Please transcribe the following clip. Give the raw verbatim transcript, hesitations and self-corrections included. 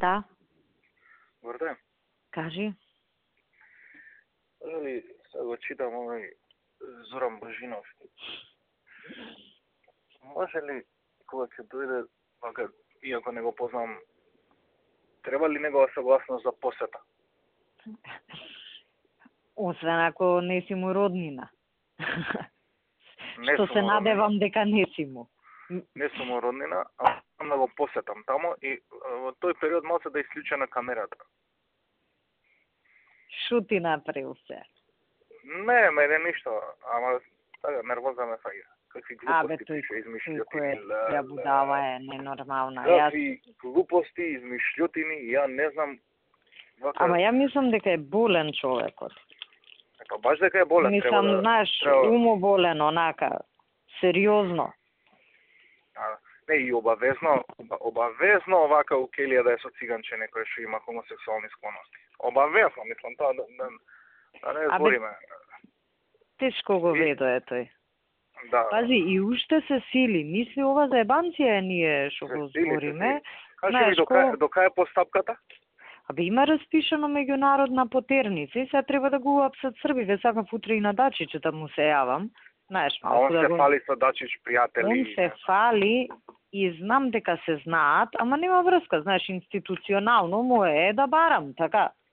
Да. Врде. Кажи. Дали се го читам овој Зоран Божиновски. Може ли кога ќе дојде, мака, иако не го познам, треба ли негова согласност за посета? Освен ако не си му роднина. Не Што сум се му надевам роднина. дека не си му. Не сум му роднина, а сам да го посетам тамо и во тој период малце да исклучена камерата. Шо ти направил се? Не, мене ништо, ама така нервоза ме фаќа. Какви Абе, глупости тој пише, измишлјотини. кој ја будала е ненормална. Какви глупости, измишлјотини, ја не знам. Вака... Ама ја мислам дека е болен човекот. Па баш дека е болен. Мислам, да, знаеш, треба... умоболен, онака, сериозно. А, не, и обавезно, обавезно овака у Келија да е со циганче некој што има хомосексуални склоности. Обавезно, мислам, тоа да, да, да не збориме. Тешко го И... ведое тој. Да. Пази, и уште се сили. Мисли ова за ебанција ние што го збориме. Кажи ми, дока, дока е постапката? Абе, има распишано меѓународна потерница и сега треба да го уапсат србиве. Сакав утре и на Дачичу да му се јавам. Знаеш, а он да се го... фали со Дачич пријатели. Он се фали и знам дека се знаат, ама нема врска, знаеш, институционално му е да барам, така.